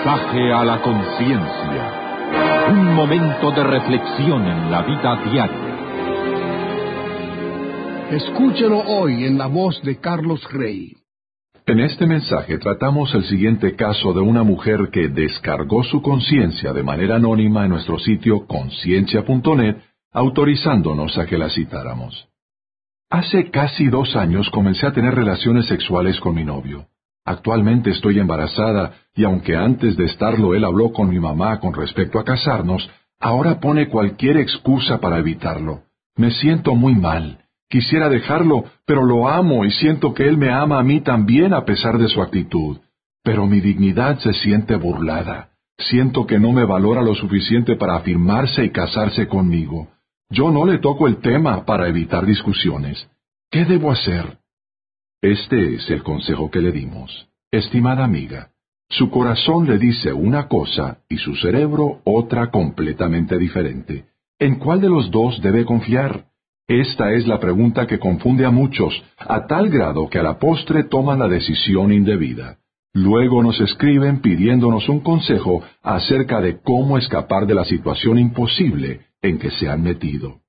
Mensaje a la conciencia. Un momento de reflexión en la vida diaria. Escúchelo hoy en la voz de Carlos Rey. En este mensaje tratamos el siguiente caso de una mujer que descargó su conciencia de manera anónima en nuestro sitio conciencia.net, autorizándonos a que la citáramos. Hace casi 2 años comencé a tener relaciones sexuales con mi novio. Actualmente estoy embarazada y aunque antes de estarlo él habló con mi mamá con respecto a casarnos, ahora pone cualquier excusa para evitarlo. Me siento muy mal. Quisiera dejarlo, pero lo amo y siento que él me ama a mí también a pesar de su actitud. Pero mi dignidad se siente burlada. Siento que no me valora lo suficiente para afirmarse y casarse conmigo. Yo no le toco el tema para evitar discusiones. ¿Qué debo hacer? Este es el consejo que le dimos. Estimada amiga, su corazón le dice una cosa y su cerebro otra completamente diferente. ¿En cuál de los dos debe confiar? Esta es la pregunta que confunde a muchos, a tal grado que a la postre toman la decisión indebida. Luego nos escriben pidiéndonos un consejo acerca de cómo escapar de la situación imposible en que se han metido.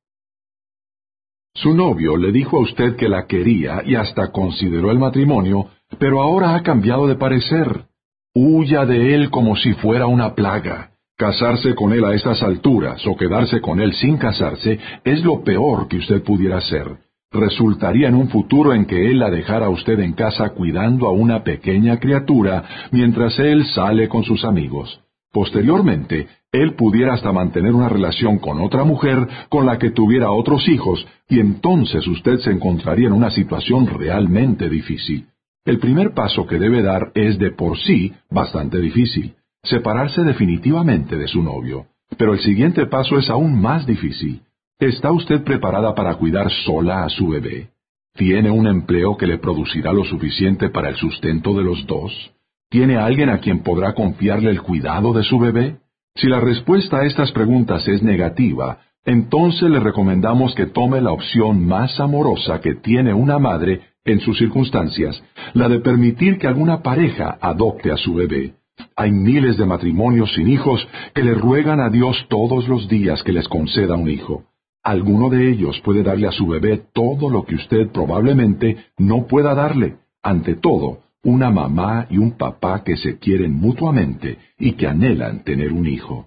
Su novio le dijo a usted que la quería y hasta consideró el matrimonio, pero ahora ha cambiado de parecer. Huya de él como si fuera una plaga. Casarse con él a estas alturas o quedarse con él sin casarse es lo peor que usted pudiera hacer. Resultaría en un futuro en que él la dejara a usted en casa cuidando a una pequeña criatura mientras él sale con sus amigos. Posteriormente, él pudiera hasta mantener una relación con otra mujer con la que tuviera otros hijos, y entonces usted se encontraría en una situación realmente difícil. El primer paso que debe dar es de por sí bastante difícil: separarse definitivamente de su novio. Pero el siguiente paso es aún más difícil. ¿Está usted preparada para cuidar sola a su bebé? ¿Tiene un empleo que le producirá lo suficiente para el sustento de los dos? ¿Tiene alguien a quien podrá confiarle el cuidado de su bebé? Si la respuesta a estas preguntas es negativa, entonces le recomendamos que tome la opción más amorosa que tiene una madre en sus circunstancias, la de permitir que alguna pareja adopte a su bebé. Hay miles de matrimonios sin hijos que le ruegan a Dios todos los días que les conceda un hijo. Alguno de ellos puede darle a su bebé todo lo que usted probablemente no pueda darle. Ante todo, una mamá y un papá que se quieren mutuamente y que anhelan tener un hijo.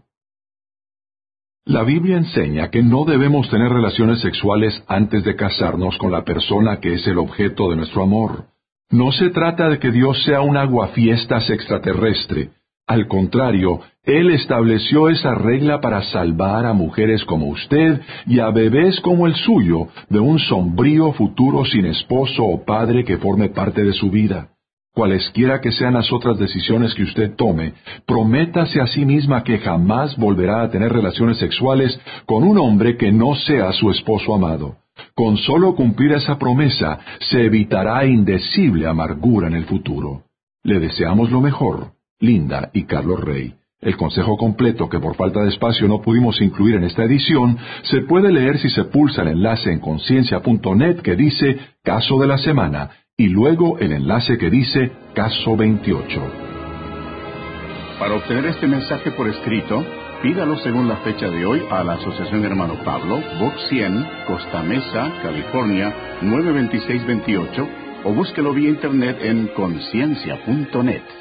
La Biblia enseña que no debemos tener relaciones sexuales antes de casarnos con la persona que es el objeto de nuestro amor. No se trata de que Dios sea un aguafiestas extraterrestre. Al contrario, Él estableció esa regla para salvar a mujeres como usted y a bebés como el suyo de un sombrío futuro sin esposo o padre que forme parte de su vida. Cualesquiera que sean las otras decisiones que usted tome, prométase a sí misma que jamás volverá a tener relaciones sexuales con un hombre que no sea su esposo amado. Con solo cumplir esa promesa, se evitará indecible amargura en el futuro. Le deseamos lo mejor, Linda y Carlos Rey. El consejo completo, que por falta de espacio no pudimos incluir en esta edición, se puede leer si se pulsa el enlace en conciencia.net que dice Caso de la Semana, y luego el enlace que dice Caso 28. Para obtener este mensaje por escrito, pídalo según la fecha de hoy a la Asociación Hermano Pablo, Box 100, Costa Mesa, California, 92628, o búsquelo vía internet en conciencia.net.